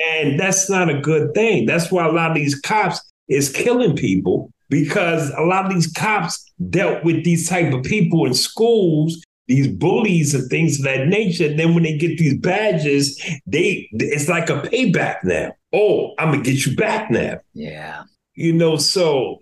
And that's not a good thing. That's why a lot of these cops is killing people, because a lot of these cops dealt with these type of people in schools, these bullies and things of that nature. And then when they get these badges, it's like a payback now. Oh, I'm gonna get you back now. Yeah. So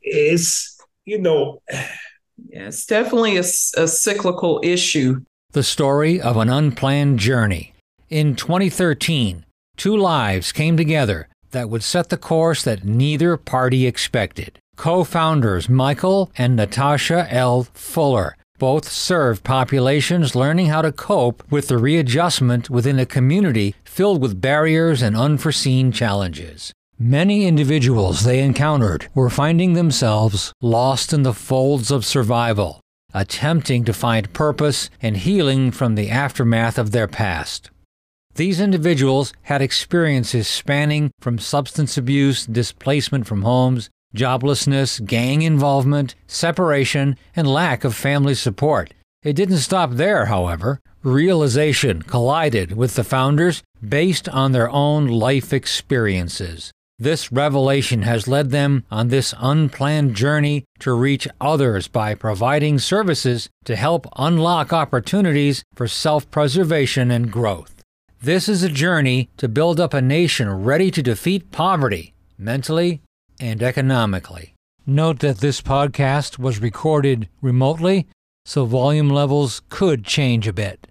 it's. Yeah, it's definitely a cyclical issue. The story of an unplanned journey. In 2013, two lives came together that would set the course that neither party expected. Co-founders Michael and Natasha L. Fuller both served populations learning how to cope with the readjustment within a community filled with barriers and unforeseen challenges. Many individuals they encountered were finding themselves lost in the folds of survival, attempting to find purpose and healing from the aftermath of their past. These individuals had experiences spanning from substance abuse, displacement from homes, joblessness, gang involvement, separation, and lack of family support. It didn't stop there, however. Realization collided with the founders based on their own life experiences. This revelation has led them on this unplanned journey to reach others by providing services to help unlock opportunities for self-preservation and growth. This is a journey to build up a nation ready to defeat poverty, mentally and economically. Note that this podcast was recorded remotely, so volume levels could change a bit.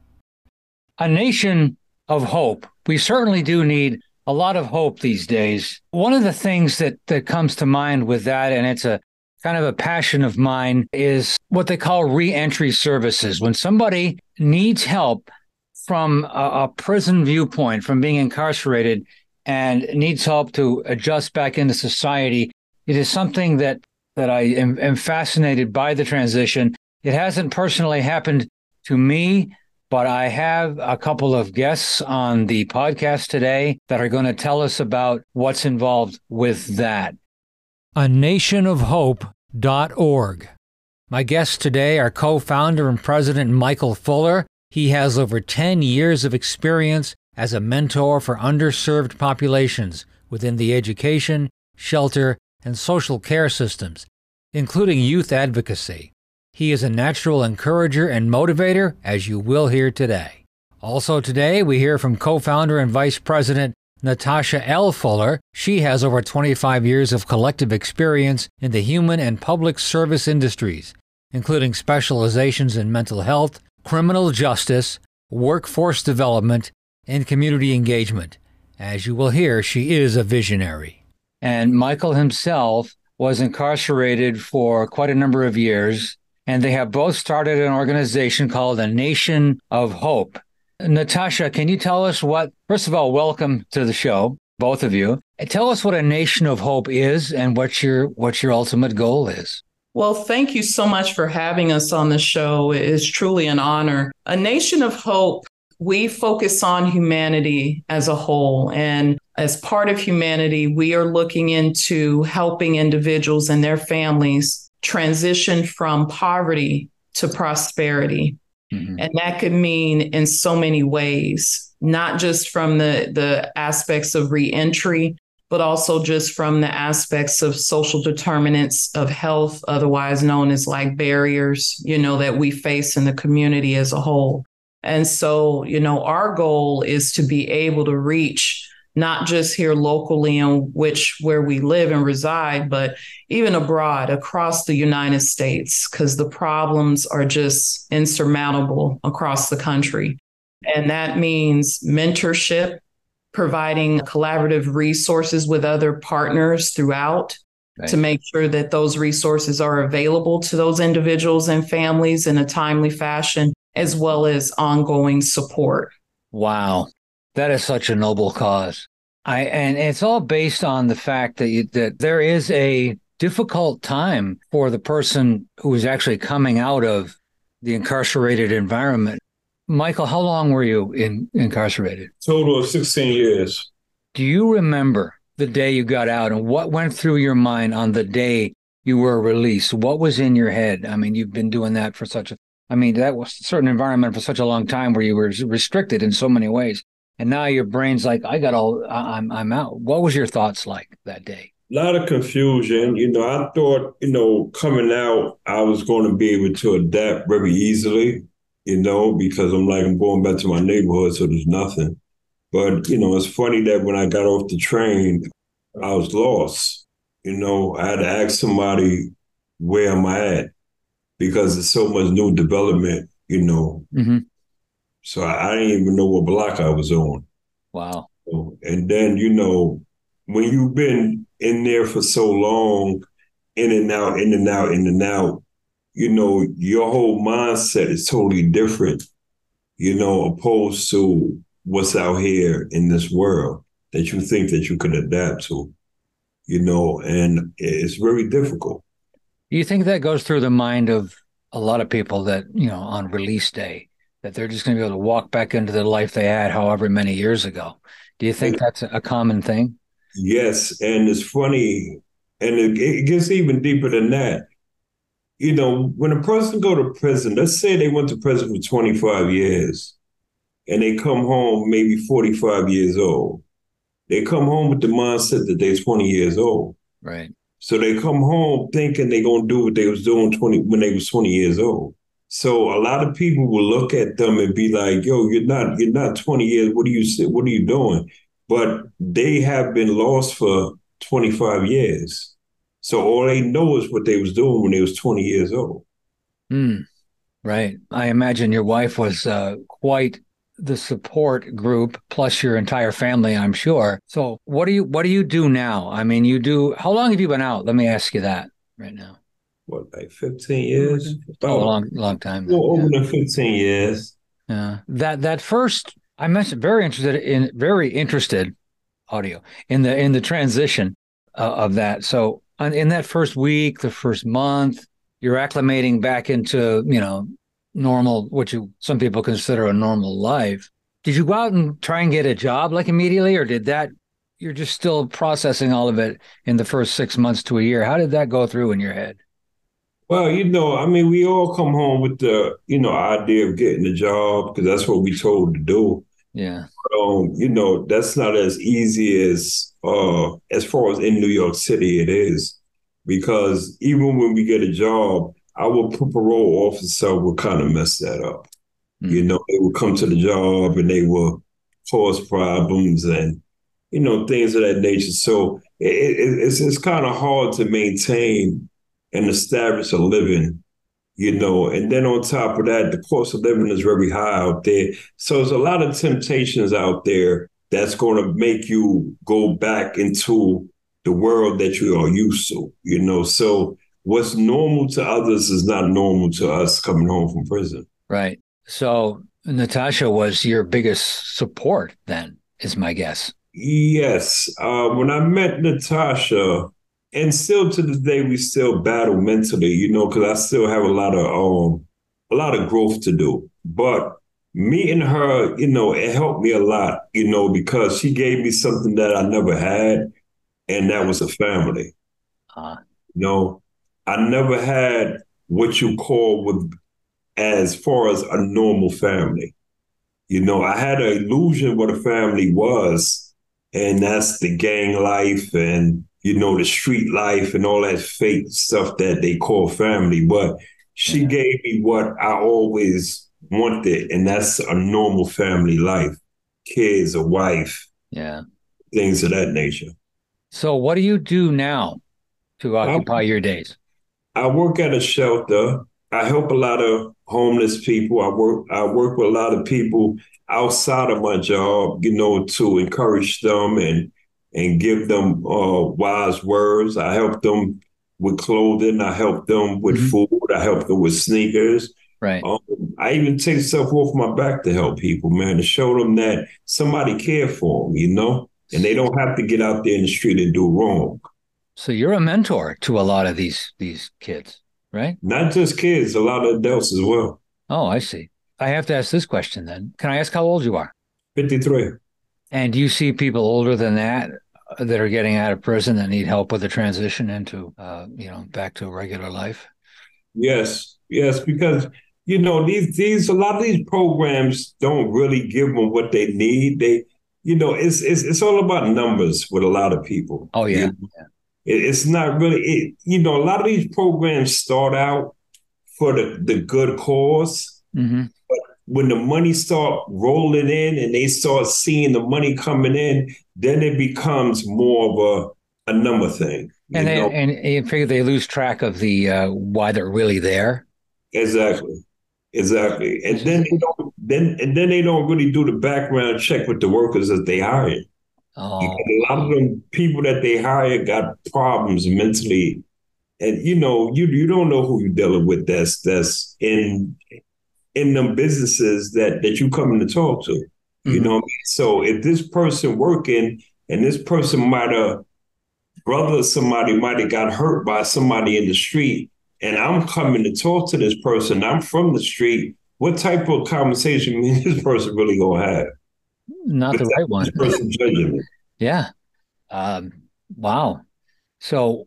A nation of hope. We certainly do need a lot of hope these days. One of the things that comes to mind with that, and it's a kind of a passion of mine, is what they call re-entry services. When somebody needs help from a prison viewpoint, from being incarcerated, and needs help to adjust back into society, it is something that I am fascinated by the transition. It hasn't personally happened to me, but I have a couple of guests on the podcast today that are going to tell us about what's involved with that. ANationofHope.org. My guests today are co-founder and president Michael Fuller. He has over 10 years of experience as a mentor for underserved populations within the education, shelter, and social care systems, including youth advocacy. He is a natural encourager and motivator, as you will hear today. Also today, we hear from co-founder and vice president Natasha L. Fuller. She has over 25 years of collective experience in the human and public service industries, including specializations in mental health, criminal justice, workforce development, and community engagement. As you will hear, she is a visionary. And Michael himself was incarcerated for quite a number of years, and they have both started an organization called A Nation of Hope. Natasha, can you tell us first of all, welcome to the show, both of you. Tell us what A Nation of Hope is and what your ultimate goal is. Well, thank you so much for having us on the show. It is truly an honor. A Nation of Hope, we focus on humanity as a whole. And as part of humanity, we are looking into helping individuals and their families transition from poverty to prosperity. Mm-hmm. And that could mean in so many ways, not just from the aspects of reentry, but also just from the aspects of social determinants of health, otherwise known as like barriers, that we face in the community as a whole. And so, our goal is to be able to reach not just here locally where we live and reside, but even abroad across the United States, because the problems are just insurmountable across the country. And that means mentorship, providing collaborative resources with other partners throughout, right, to make sure that those resources are available to those individuals and families in a timely fashion, as well as ongoing support. Wow. That is such a noble cause. And it's all based on the fact that there is a difficult time for the person who is actually coming out of the incarcerated environment. Michael, how long were you incarcerated? Total of 16 years. Do you remember the day you got out and what went through your mind on the day you were released? What was in your head? I mean, you've been doing that for that was a certain environment for such a long time where you were restricted in so many ways. and now your brain's like, I'm out. What was your thoughts like that day? A lot of confusion. I thought, coming out, I was going to be able to adapt very easily, because I'm going back to my neighborhood, so there's nothing. But, it's funny that when I got off the train, I was lost. I had to ask somebody, where am I at? Because there's so much new development, Mm-hmm. So I didn't even know what block I was on. Wow. And then, when you've been in there for so long, in and out, in and out, in and out, your whole mindset is totally different, opposed to what's out here in this world that you think that you could adapt to, and it's very difficult. Do you think that goes through the mind of a lot of people that, on release day, that they're just going to be able to walk back into the life they had however many years ago? Do you think that's a common thing? Yes, and it's funny, and it gets even deeper than that. When a person go to prison, let's say they went to prison for 25 years, and they come home maybe 45 years old. They come home with the mindset that they're 20 years old. Right. So they come home thinking they're going to do what they was doing when they was 20 years old. So a lot of people will look at them and be like, yo, you're not 20 years. What are you doing? But they have been lost for 25 years. So all they know is what they was doing when they was 20 years old. Right. I imagine your wife was quite the support group, plus your entire family, I'm sure. So what do you do now? I mean, how long have you been out? Let me ask you that right now. What, like 15 years? Oh, a long time. Well, over than 15 years. Yeah. That first, I mentioned very interested audio in the transition of that. So in that first week, the first month, you're acclimating back into, normal, what some people consider a normal life. Did you go out and try and get a job like immediately, or you're just still processing all of it in the first 6 months to a year? How did that go through in your head? Well, we all come home with the, idea of getting a job because that's what we told to do. Yeah. That's not as easy as far as in New York City it is, because even when we get a job, our parole officer will kind of mess that up. They would come to the job and they will cause problems and, things of that nature. So it's kind of hard to maintain and establish a living, and then on top of that, the cost of living is very high out there. So there's a lot of temptations out there that's going to make you go back into the world that you are used to, So what's normal to others is not normal to us coming home from prison. Right. So Natasha was your biggest support then, is my guess. Yes. When I met Natasha, and still to this day, we still battle mentally, because I still have a lot of growth to do. But meeting her, it helped me a lot, because she gave me something that I never had, and that was a family. I never had what you call as far as a normal family. I had an illusion what a family was, and that's the gang life and the street life and all that fake stuff that they call family. But she gave me what I always wanted, and that's a normal family life. Kids, a wife, things of that nature. So what do you do now to occupy your days? I work at a shelter. I help a lot of homeless people. I work with a lot of people outside of my job, to encourage them and give them wise words. I help them with clothing. I help them with food. I help them with sneakers. Right. I even take stuff off my back to help people, man, to show them that somebody cared for them, and they don't have to get out there in the street and do wrong. So you're a mentor to a lot of these kids, right? Not just kids, a lot of adults as well. Oh, I see. I have to ask this question then. Can I ask how old you are? 53. And do you see people older than that are getting out of prison that need help with the transition into, back to regular life? Yes, because, these a lot of these programs don't really give them what they need. It's all about numbers with a lot of people. Oh yeah. It's not really a lot of these programs start out for the good cause. Mm-hmm. But when the money start rolling in and they start seeing the money coming in, then it becomes more of a number thing. And you figure they lose track of the why they're really there. Exactly. And then they don't really do the background check with the workers that they hire. Oh. Because a lot of them people that they hire got problems mentally. And you don't know who you're dealing with that's in them businesses that you come in to talk to. Mm-hmm. You know what I mean? So if this person working and this person somebody might have got hurt by somebody in the street, and I'm coming to talk to this person, I'm from the street, what type of conversation is this person really gonna have? Not the right one. This person judging me. Yeah. Wow. So,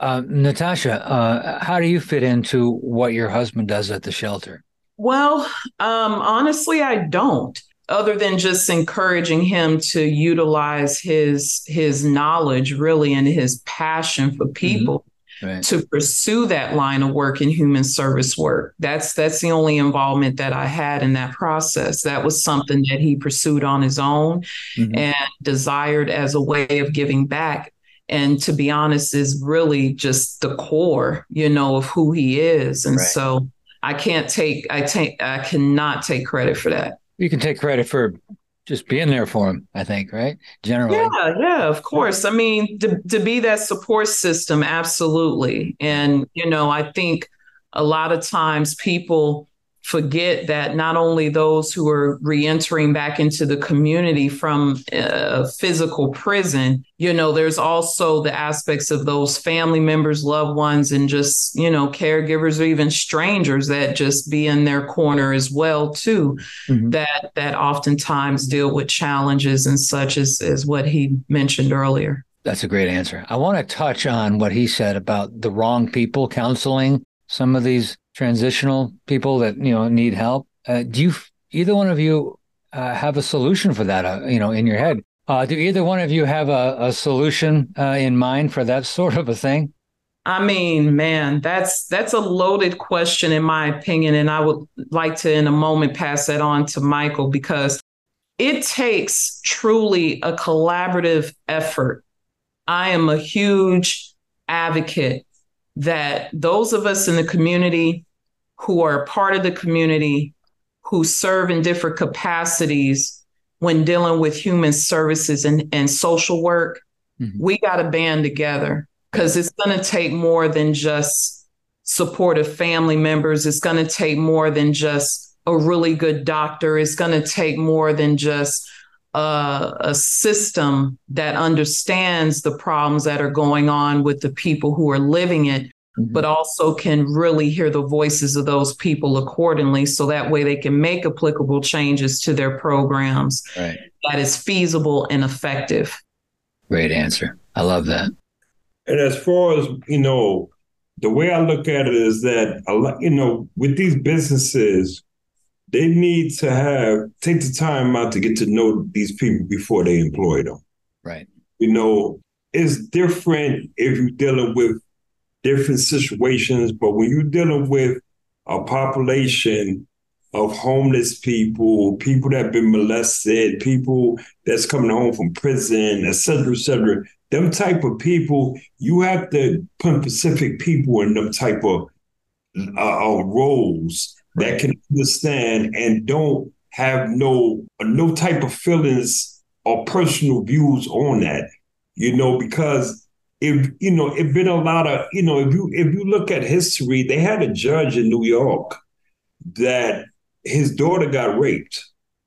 Natasha, how do you fit into what your husband does at the shelter? Well, honestly, I don't, other than just encouraging him to utilize his knowledge really and his passion for people. Right. To pursue that line of work in human service work. That's the only involvement that I had in that process. That was something that he pursued on his own and desired as a way of giving back. And to be honest, is really just the core, of who he is. And so I cannot take credit for that. You can take credit for just being there for him, I think, right? Generally. Yeah, of course. I mean, to be that support system, absolutely. And, I think a lot of times people forget that not only those who are reentering back into the community from a physical prison, there's also the aspects of those family members, loved ones, and just, caregivers or even strangers that just be in their corner as well, too, that oftentimes deal with challenges and such as what he mentioned earlier. That's a great answer. I want to touch on what he said about the wrong people counseling some of these transitional people that, need help. Do either one of you have a solution for that, in your head? Do either one of you have a solution in mind for that sort of a thing? I mean, man, that's a loaded question in my opinion. And I would like to, in a moment, pass that on to Michael, because it takes truly a collaborative effort. I am a huge advocate that those of us in the community who are a part of the community, who serve in different capacities when dealing with human services and social work, we got to band together, because it's going to take more than just supportive family members. It's going to take more than just a really good doctor. It's going to take more than just a system that understands the problems that are going on with the people who are living it, but also can really hear the voices of those people accordingly. So that way they can make applicable changes to their programs that is feasible and effective. Great answer. I love that. And as far as, the way I look at it is that, with these businesses, they need to take the time out to get to know these people before they employ them. Right. It's different if you're dealing with different situations, but when you're dealing with a population of homeless people that have been molested, people that's coming home from prison, et cetera, them type of people, you have to put specific people in them type of roles that can understand and don't have no type of feelings or personal views on that, because if been a lot of, if you look at history, they had a judge in New York that his daughter got raped.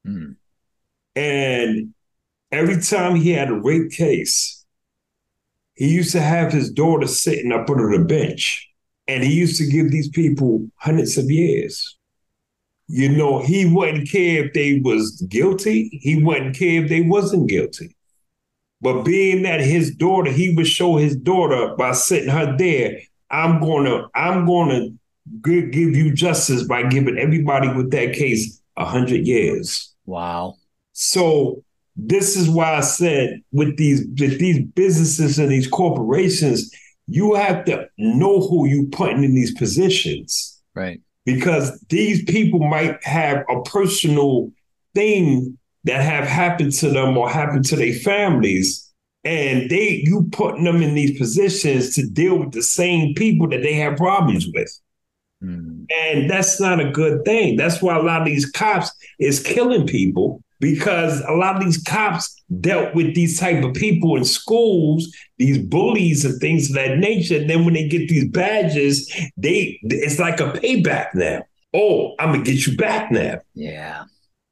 And every time he had a rape case, he used to have his daughter sitting up under the bench, and he used to give these people hundreds of years. He wouldn't care if they was guilty. He wouldn't care if they wasn't guilty. But being that his daughter, he would show his daughter by sitting her there, I'm gonna give you justice by giving everybody with that case 100 years. Wow. So this is why I said with these businesses and these corporations, you have to know who you putting in these positions. Right. Because these people might have a personal thing that have happened to them or happened to their families. And you putting them in these positions to deal with the same people that they have problems with. And that's not a good thing. That's why a lot of these cops is killing people, because a lot of these cops dealt with these type of people in schools, these bullies and things of that nature. And then when they get these badges, it's like a payback now. Oh, I'm going to get you back now. Yeah.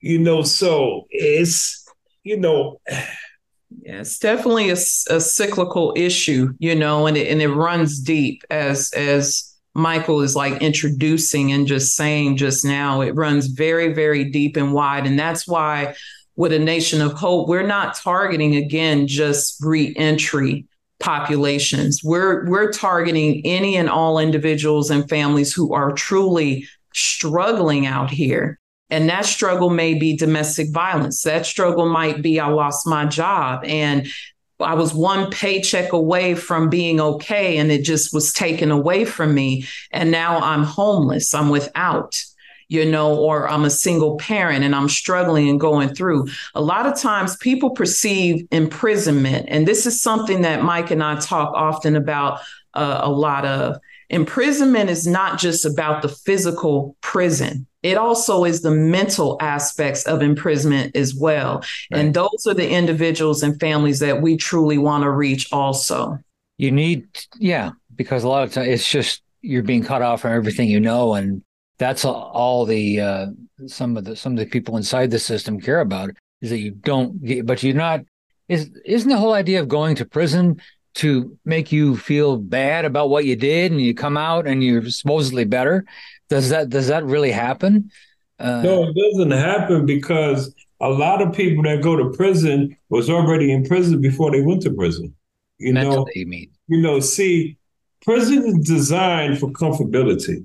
So it's, Yeah, it's definitely a cyclical issue, and it runs deep as Michael is like introducing and just saying just now. It runs very, very deep and wide. And that's why with A Nation of Hope, we're not targeting, again, just reentry populations. We're targeting any and all individuals and families who are truly struggling out here. And that struggle may be domestic violence. That struggle might be I lost my job and I was one paycheck away from being okay, and it just was taken away from me. And now I'm homeless, I'm without, or I'm a single parent and I'm struggling and going through. A lot of times people perceive imprisonment, and this is something that Mike and I talk often about a lot of. Imprisonment is not just about the physical prison. It also is the mental aspects of imprisonment as well. Right. And those are the individuals and families that we truly want to reach also. You need, because a lot of times it's just you're being cut off from everything and that's all the some of the people inside the system care about is that you don't get, but you're not. Isn't the whole idea of going to prison to make you feel bad about what you did and you come out and you're supposedly better? Does that really happen? No, it doesn't happen, because a lot of people that go to prison was already in prison before they went to prison. Mentally, you mean? See, prison is designed for comfortability.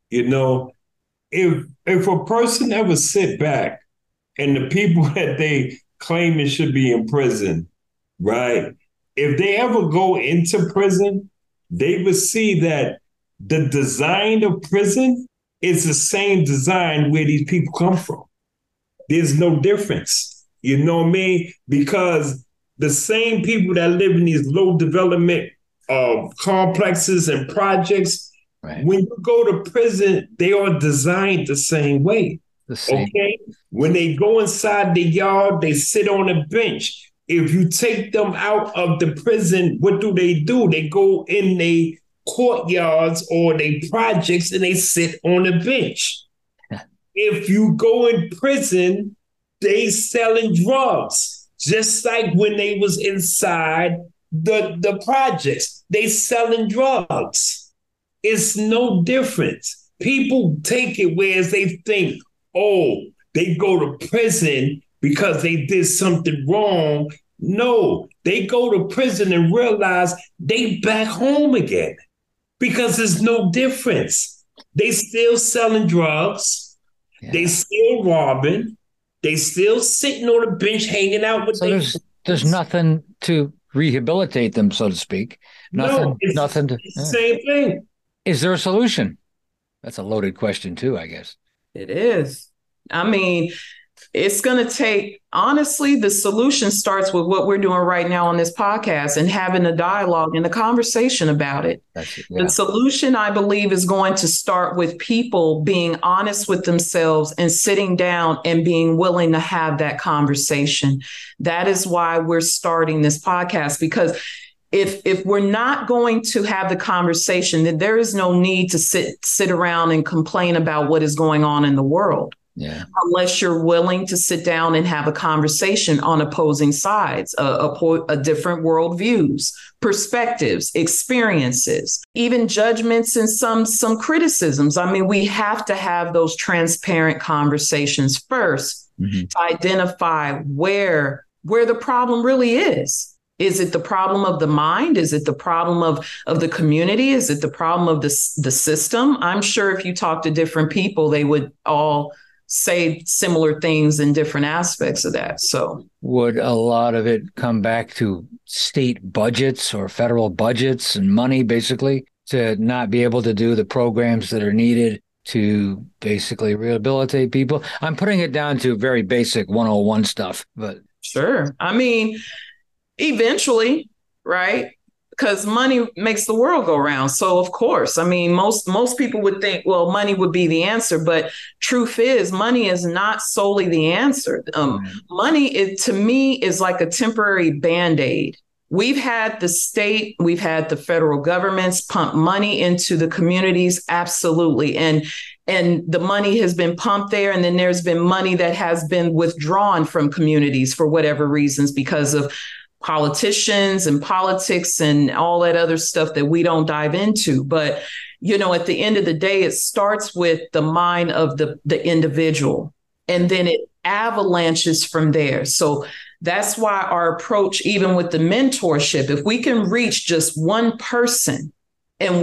If a person ever sit back and the people that they claim it should be in prison, right? If they ever go into prison, they would see that the design of prison is the same design where these people come from. There's no difference. You know what I mean? Because the same people that live in these low development complexes and projects, right, when you go to prison, they are designed the same way. The same. Okay? When they go inside the yard, they sit on a bench. If you take them out of the prison, what do? They go in the courtyards or they projects and they sit on a bench. If you go in prison, they selling drugs, just like when they was inside the projects. They selling drugs. It's no difference. People take it whereas they think, they go to prison because they did something wrong. No, they go to prison and realize they back home again because there's no difference. They still selling drugs. Yeah. They still robbing. They still sitting on a bench hanging out with there's nothing to rehabilitate them, so to speak. Nothing to same thing. Is there a solution? That's a loaded question too, I guess. It is. I mean, it's going to take, honestly, the solution starts with what we're doing right now on this podcast and having a dialogue and a conversation about it. The solution, I believe, is going to start with people being honest with themselves and sitting down and being willing to have that conversation. That is why we're starting this podcast, because if we're not going to have the conversation, then there is no need to sit around and complain about what is going on in the world. Yeah. Unless you're willing to sit down and have a conversation on opposing sides, a different worldviews, perspectives, experiences, even judgments and some criticisms. I mean, we have to have those transparent conversations first to identify where the problem really is. Is it the problem of the mind? Is it the problem of the community? Is it the problem of the system? I'm sure if you talk to different people, they would all say similar things in different aspects of that. So would a lot of it come back to state budgets or federal budgets and money, basically, to not be able to do the programs that are needed to basically rehabilitate people? I'm putting it down to very basic 101 stuff, but sure. I mean, eventually, right? Because money makes the world go round. So of course, I mean, most people would think, well, money would be the answer, but truth is, money is not solely the answer. Money, to me, is like a temporary Band-Aid. We've had the state, we've had the federal governments pump money into the communities, absolutely, and the money has been pumped there, and then there's been money that has been withdrawn from communities for whatever reasons, because of politicians and politics and all that other stuff that we don't dive into. But, at the end of the day, it starts with the mind of the individual, and then it avalanches from there. So that's why our approach, even with the mentorship, if we can reach just one person, and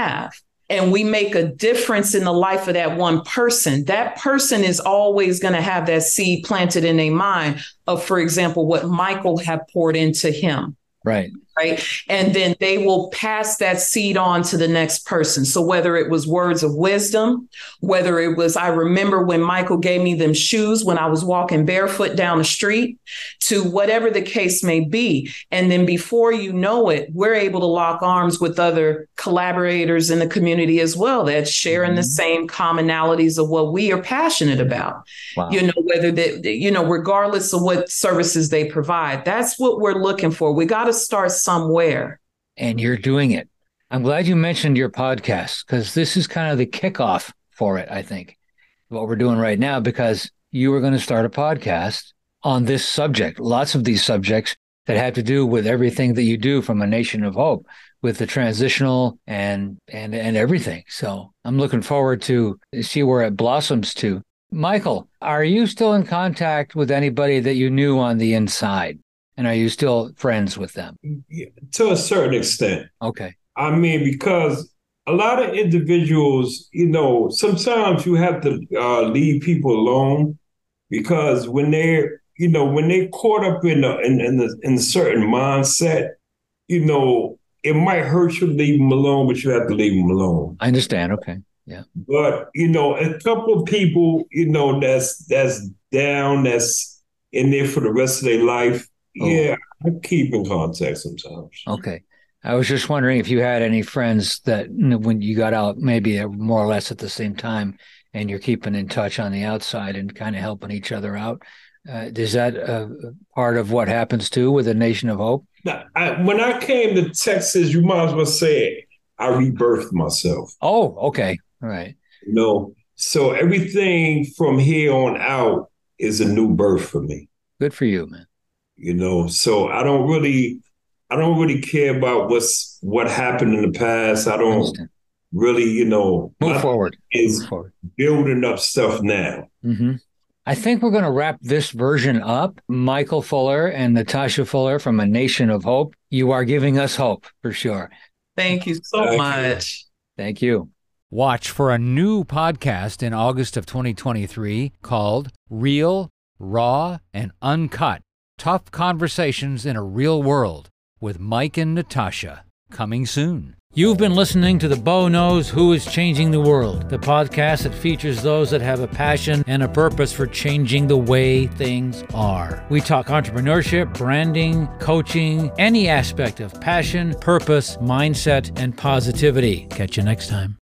we make a difference in the life of that one person is always going to have that seed planted in their mind of, for example, what Michael had poured into him. Right. And then they will pass that seed on to the next person. So whether it was words of wisdom, whether it was, I remember when Michael gave me them shoes when I was walking barefoot down the street, to whatever the case may be. And then before you know it, we're able to lock arms with other collaborators in the community as well, that's sharing the same commonalities of what we are passionate about. Wow. Whether regardless of what services they provide, that's what we're looking for. We got to start somewhere. And you're doing it. I'm glad you mentioned your podcast, because this is kind of the kickoff for it, I think, what we're doing right now, because you were going to start a podcast on this subject, lots of these subjects that have to do with everything that you do from A Nation of Hope, with the transitional and everything. So I'm looking forward to see where it blossoms to. Michael, are you still in contact with anybody that you knew on the inside? And are you still friends with them? Yeah, to a certain extent. Okay. I mean, because a lot of individuals, sometimes you have to leave people alone, because when they're caught up in a certain mindset, it might hurt you to leave them alone, but you have to leave them alone. I understand. Okay. Yeah. But, a couple of people, that's down, that's in there for the rest of their life. Oh. Yeah, I keep in contact sometimes. Okay. I was just wondering if you had any friends that when you got out, maybe more or less at the same time, and you're keeping in touch on the outside and kind of helping each other out. Is that part of what happens too with A Nation of Hope? Now, when I came to Texas, you might as well say I rebirthed myself. Oh, okay. All right. So everything from here on out is a new birth for me. Good for you, man. So I don't really care about what happened in the past. I don't really, move forward. Is building up stuff now. Mm-hmm. I think we're going to wrap this version up. Michael Fuller and Natasha Fuller from A Nation of Hope. You are giving us hope for sure. Thank you so much. Thank you. Watch for a new podcast in August of 2023 called Real, Raw, and Uncut. Tough Conversations in a Real World with Mike and Natasha. Coming soon. You've been listening to The Bo Knows Who is Changing the World, the podcast that features those that have a passion and a purpose for changing the way things are. We talk entrepreneurship, branding, coaching, any aspect of passion, purpose, mindset, and positivity. Catch you next time.